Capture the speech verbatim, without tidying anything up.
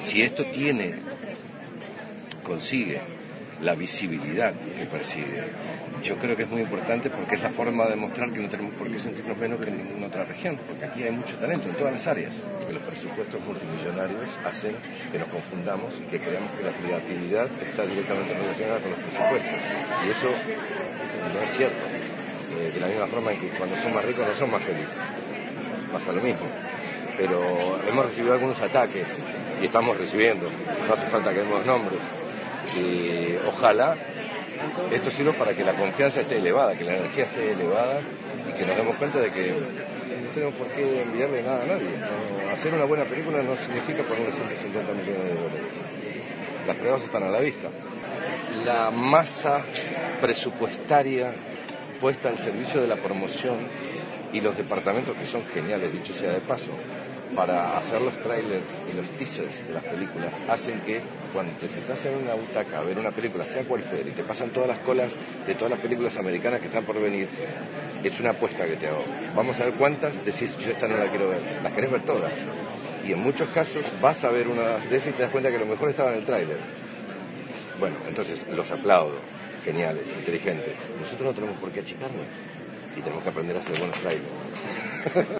Si esto tiene, consigue la visibilidad que persigue, yo creo que es muy importante porque es la forma de demostrar que no tenemos por qué sentirnos menos que en ninguna otra región, porque aquí hay mucho talento en todas las áreas, que los presupuestos multimillonarios hacen que nos confundamos y que creamos que la creatividad está directamente relacionada con los presupuestos, y eso, eso no es cierto. Eh, de la misma forma en que cuando son más ricos no son más felices, pasa lo mismo. Pero hemos recibido algunos ataques y estamos recibiendo, no hace falta que demos nombres. Y ojalá esto sirva para que la confianza esté elevada, que la energía esté elevada y que nos demos cuenta de que no tenemos por qué enviarle nada a nadie. No, hacer una buena película no significa ponerle ciento cincuenta millones de dólares. Las pruebas están a la vista. La masa presupuestaria puesta al servicio de la promoción y los departamentos, que son geniales, dicho sea de paso, para hacer los trailers y los teasers de las películas, hacen que cuando te sentás en una butaca a ver una película, sea cual fuera, y te pasan todas las colas de todas las películas americanas que están por venir, es una apuesta que te hago. Vamos a ver cuántas decís, yo esta no la quiero ver. Las querés ver todas. Y en muchos casos vas a ver una de esas y te das cuenta que lo mejor estaba en el tráiler. Bueno, entonces los aplaudo. Geniales, inteligentes. Nosotros no tenemos por qué achicarnos y tenemos que aprender a hacer buenos trailers.